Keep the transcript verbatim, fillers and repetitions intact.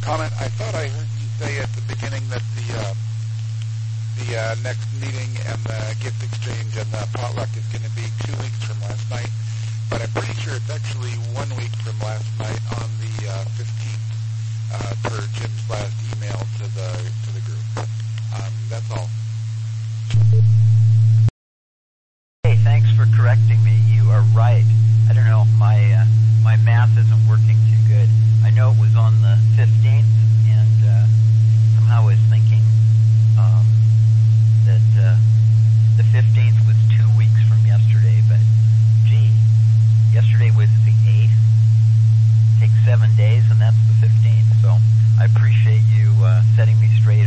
comment. I thought I heard you say at the beginning that the uh, the uh, next meeting and the gift exchange and the potluck is going to be two weeks from last night, but I'm pretty sure it's actually one week from last night on the uh, fifteenth, uh, per Jim's last email to the to the group. Um, that's all. Hey, thanks for correcting me. You are right. I don't know, my uh, my math isn't working too good. I know it was on the fifteenth, and uh, somehow I was thinking um, that uh, the fifteenth was two weeks from yesterday, but gee, yesterday was the eighth. Takes seven days, and that's the fifteenth. So I appreciate you uh, setting me straight